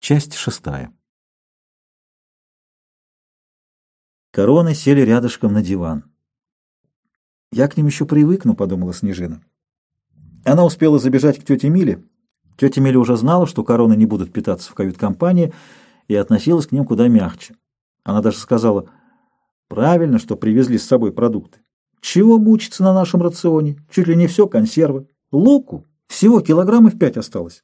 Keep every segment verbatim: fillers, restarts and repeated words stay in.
Часть шестая. Короны сели рядышком на диван. «Я к ним еще привыкну», — подумала Снежина. Она успела забежать к тете Миле. Тетя Миля уже знала, что короны не будут питаться в кают-компании, и относилась к ним куда мягче. Она даже сказала: «Правильно, что привезли с собой продукты. Чего мучиться на нашем рационе? Чуть ли не все консервы. Луку всего килограммов пять осталось».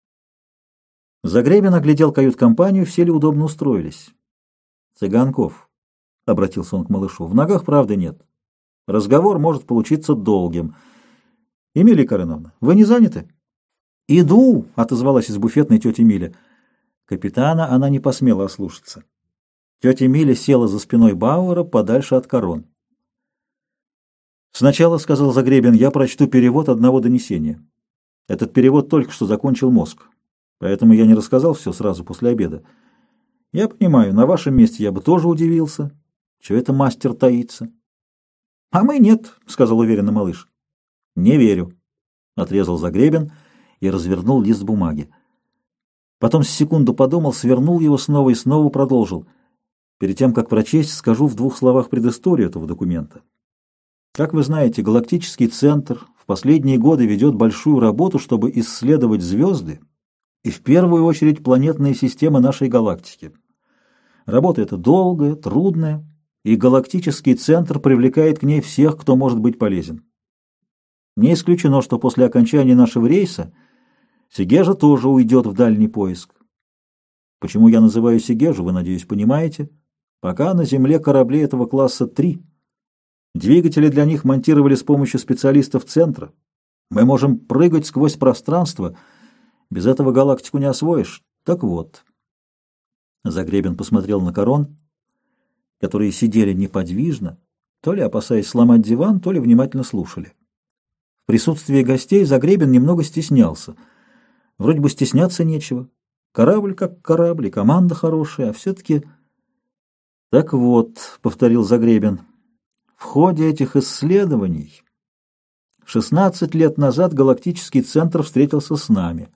Загребин оглядел кают-компанию, все ли удобно устроились. «Цыганков», — обратился он к малышу, — «в ногах правды нет. Разговор может получиться долгим. Эмилия Кареновна, вы не заняты?» «Иду», — отозвалась из буфетной тетя Миля. Капитана она не посмела ослушаться. Тетя Миля села за спиной Бауэра подальше от корон. «Сначала, — сказал Загребин, — я прочту перевод одного донесения. Этот перевод только что закончил мозг, поэтому я не рассказал все сразу после обеда. Я понимаю, на вашем месте я бы тоже удивился. Чего это мастер таится?» «А мы нет», — сказал уверенно малыш. «Не верю», — отрезал Загребин и развернул лист бумаги. Потом с секунду подумал, свернул его снова и снова продолжил. «Перед тем, как прочесть, скажу в двух словах предысторию этого документа. Как вы знаете, Галактический центр в последние годы ведет большую работу, чтобы исследовать звезды и в первую очередь планетные системы нашей галактики. Работа эта долгая, трудная, и Галактический центр привлекает к ней всех, кто может быть полезен. Не исключено, что после окончания нашего рейса Сегежа тоже уйдет в дальний поиск. Почему я называю Сегежу, вы, надеюсь, понимаете? Пока на Земле корабли этого класса три. Двигатели для них монтировали с помощью специалистов центра. Мы можем прыгать сквозь пространство. Без этого галактику не освоишь. Так вот». Загребин посмотрел на корон, которые сидели неподвижно, то ли опасаясь сломать диван, то ли внимательно слушали. В присутствии гостей Загребин немного стеснялся. Вроде бы стесняться нечего. Корабль как корабль, и команда хорошая, а все-таки... «Так вот», — повторил Загребин, — «в ходе этих исследований шестнадцать лет назад Галактический центр встретился с нами.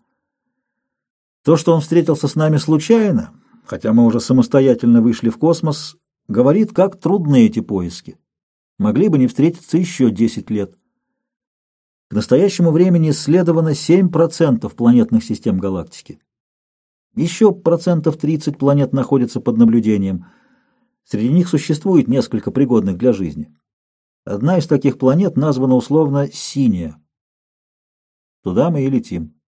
То, что он встретился с нами случайно, хотя мы уже самостоятельно вышли в космос, говорит, как трудны эти поиски. Могли бы не встретиться еще десять лет. К настоящему времени исследовано семь процентов планетных систем галактики. Еще процентов тридцать планет находятся под наблюдением. Среди них существует несколько пригодных для жизни. Одна из таких планет названа условно «Синяя». Туда мы и летим.